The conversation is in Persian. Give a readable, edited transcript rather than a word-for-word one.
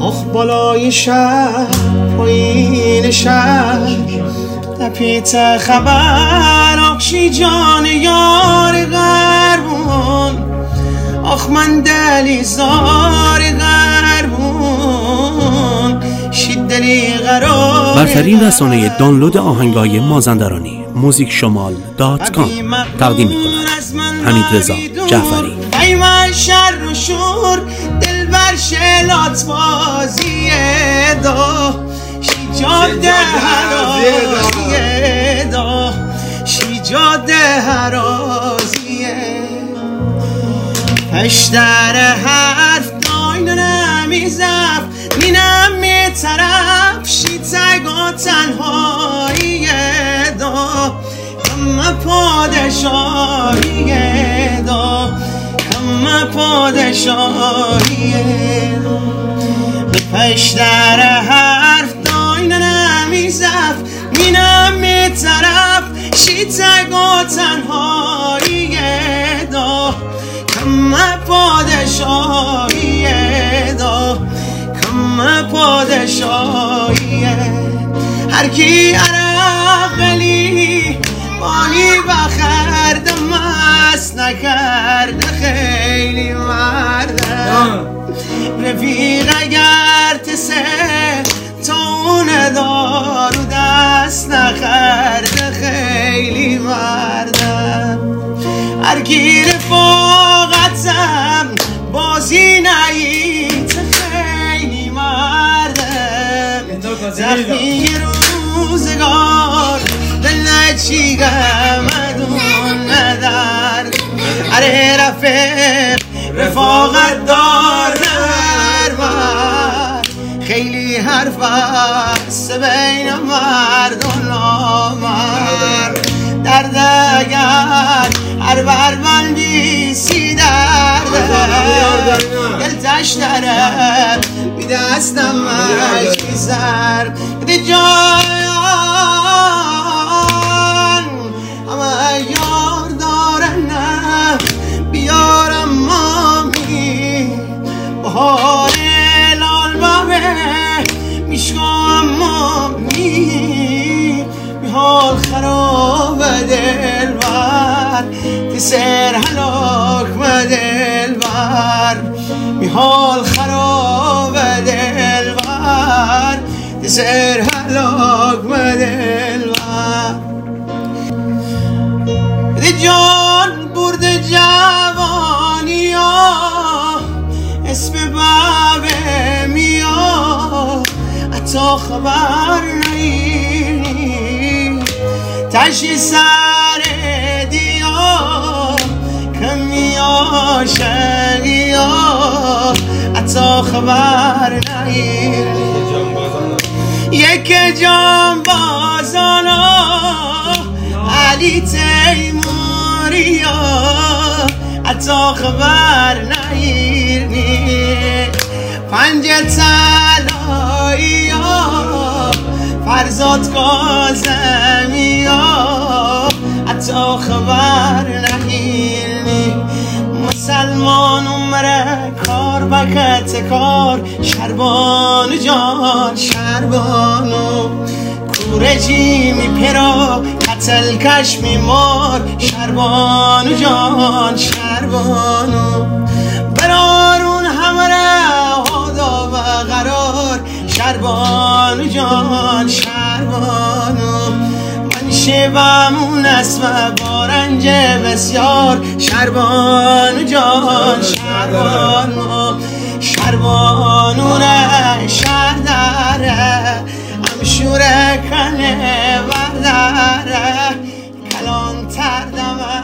آخ بالای شهر پایین شهر تپیت خبر آخشی جان یار غربون آخ من دلی زار غربون شیدلی قرار. برترین رسانه دانلود آهنگای مازندرانی موزیکشمال.com تقدیم می‌کند حمیدرضا جعفری. ای من شر و شور دل بر شلات بازیه دا شیجاده هرازیه دا شیجاده هرازیه پشتر حرف داینه نمیزف نینم میترف شیتگا تنهاییه دا کم پادشاهیه دا کم پادشاهیه دا به پشتر حرف داینه نمیزف نینم میترف شیتگا تنهاییه دا کم پادشاهیه دا کم پادشاهیه هر کی عرقلی مالی بخرده مست نکرده خیلی مرده رفیق اگر تسه تا اون دارو دست نخرده خیلی مرده هر کی رفاقتم بازی نیت خیلی مرده زخمی روزگار دل چی گمدون ندارد اره رفاقت دار نرمد خیلی حرف است بین مرد و نامرد درد اگر هر بربندی سی درده دلتش داره بی دستم مشکی سر دی جایان همه یار دارن نه بیارم مامی بهار لال بابه میشکام مامی حال خراب دل بر تسر هلاک دل بر حال خراب دل بر تسر هلاک دل بر دی جان برد جوانی ها اسم بابه میا حتی خبر نی تشی سر دیا کمی آشقیا حتی خبر نگیر یک جان بازانا علی تیموریا حتی خبر نگیر پنج تلایی فرزاد کازمی حتی خبر نگیرنی مسلمان عمره کار بکت کار شربانو جان شربانو کورجی میپرا قتل کش میمار شربانو جان شربانو برارون همره هادا و قرار شربانو جان شربانو من شبمون اسم بارنج بسیار شربانو جان شربانو شربانو ره شهر داره همشوره کنه برداره کلان تردمه